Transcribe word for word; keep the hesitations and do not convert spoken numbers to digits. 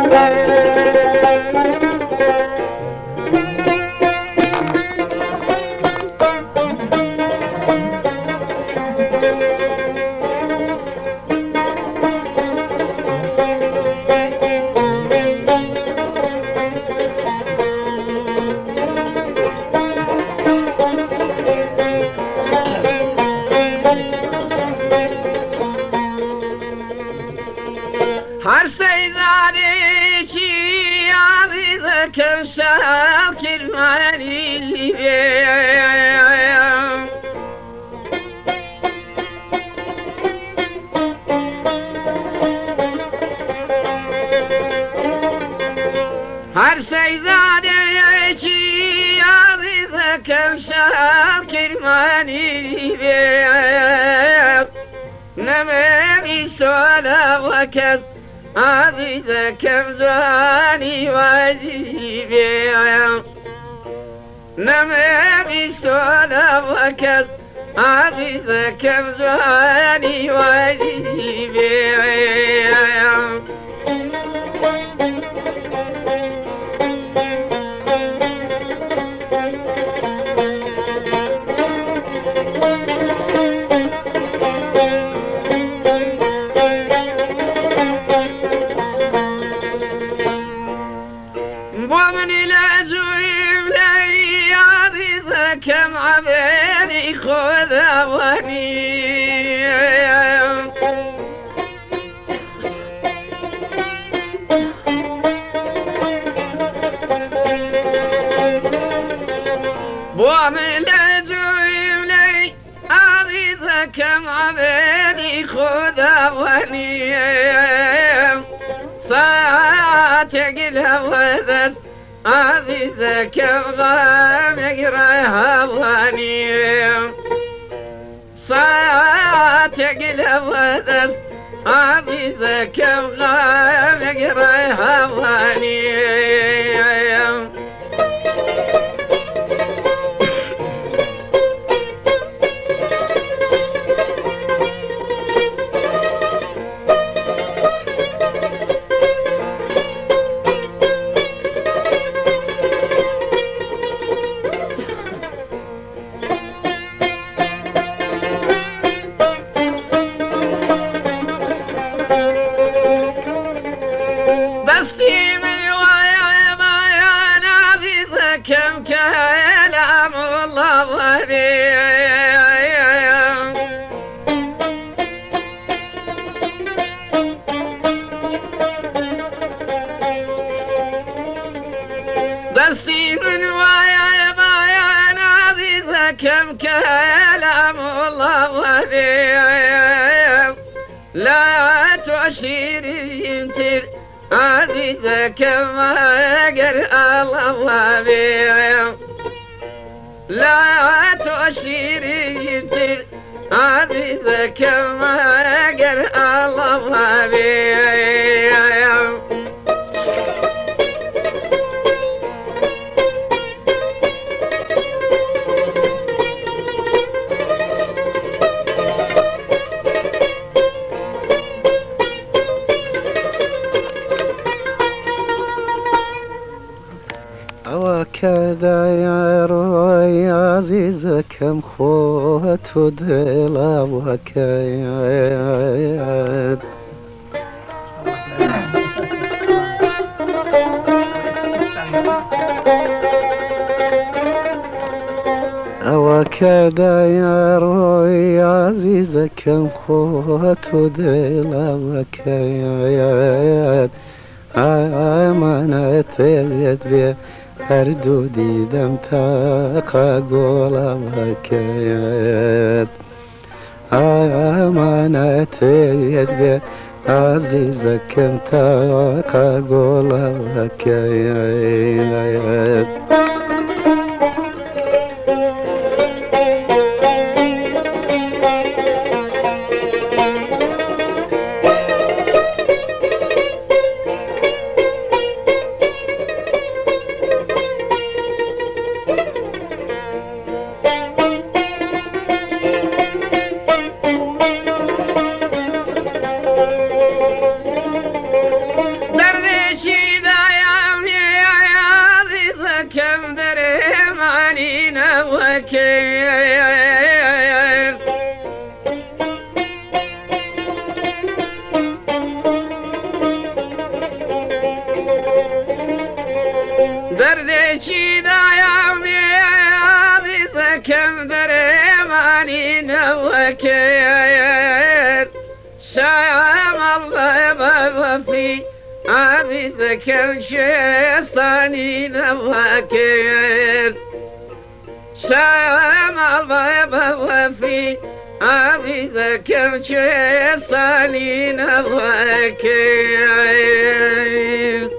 هر سیدانی چی عزیز کم شب کرمانی هر سیدانی چی عزیز کم شب کرمانی نمی سوال و کس عزیز کم جوانی وجیبی نمی سوال و کس عزیز کم جوانی وجیبی ومن الأجويب لي عزيز كم عبيني خذ أواني ومن الأجويب لي عزيز كم عبيني خذ أواني صاتق الهوى عزيز كم غام يقرا هواني صاتق الهوى عزيز كم غام يقرا هواني كم كلام الله وبي دستي من ويا بيان عزيزة كم كلام الله وبي لا تعشيري ينتر عزيزة كما قر الله وبي لا تؤشيري ينتر عزيزة كما قر الله وبي وكذا يا روي عزيز كم خوت ودلا وكيد وكذا يا روي عزيز كم خوت ودلا وكيد امانت يد بيه هر دو دیدم تا گلم حکایت امانت ید به عزیزکم تا گلم حکایت دردشی چی دایمی عزیز کم درمانی نوکر شام الله بفی عزیز کم شستانی نوکر شام الله بفی عزیز کم شستانی نوکر